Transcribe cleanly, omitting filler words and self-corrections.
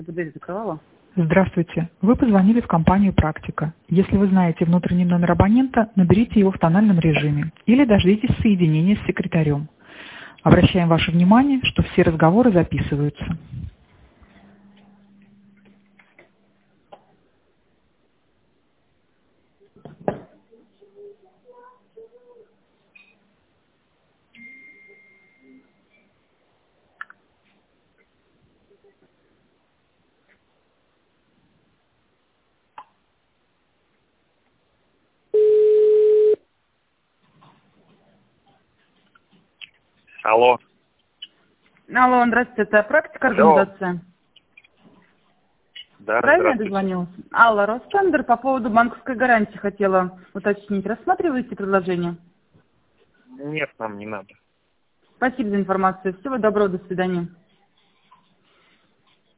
Дверь закрывала? Здравствуйте. Вы позвонили в компанию «Практика». Если вы знаете внутренний номер абонента, наберите его в тональном режиме или дождитесь соединения с секретарем. Обращаем ваше внимание, что все разговоры записываются. Алло. Алло, здравствуйте, это «Практика» Алло. организация? Да, Правильно я здравствуйте. дозвонилась? Алла, Ростендер, по поводу банковской гарантии хотела уточнить. Рассматриваете предложение? Нет, нам не надо. Спасибо за информацию. Всего доброго, до свидания.